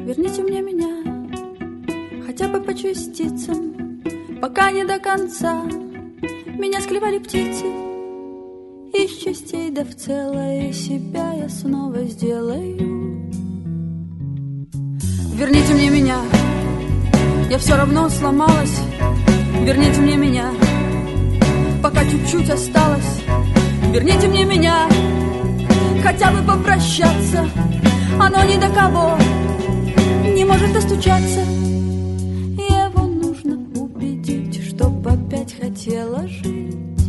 Верните мне меня, хотя бы по частицам, пока не до конца. Меня склевали птицы из частей, да в целое себя я снова сделаю. Верните мне меня, я все равно сломалась. Верните мне меня, пока чуть-чуть осталось. Верните мне меня, хотя бы попрощаться. Оно ни до кого не может достучаться. Его нужно убедить, чтоб опять хотела жить.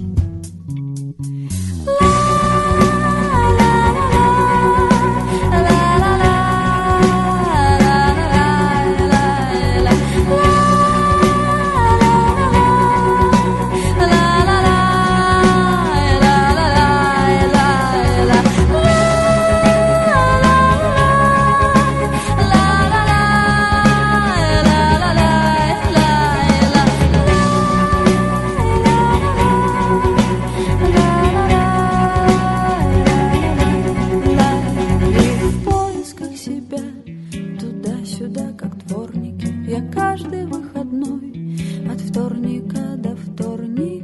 Туда-сюда, как дворники, я каждый выходной от вторника до вторника